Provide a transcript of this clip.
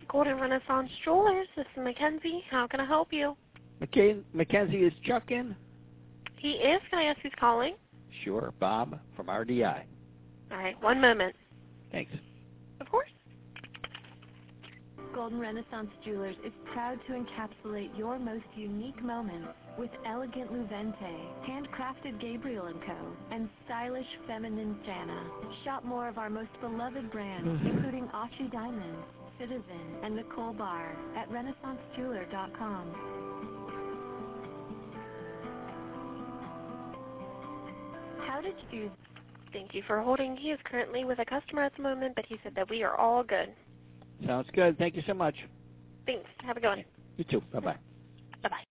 Golden Renaissance Jewelers. This is Mackenzie. How can I help you? Mackenzie, is Chuck in? He is. Can I ask who's calling? Sure, Bob from RDI. All right, one moment. Thanks. Of course. Golden Renaissance Jewelers is proud to encapsulate your most unique moments with elegant Louvente, handcrafted Gabriel & Co., and stylish feminine Jana. Shop more of our most beloved brands, including Autry Diamonds, Citizen, and Nicole Barr at renaissancejeweler.com. How did you... Thank you for holding. He is currently with a customer at the moment, but he said that we are all good. Sounds good. Thank you so much. Thanks. Have a good one. You too. Bye-bye. Bye-bye.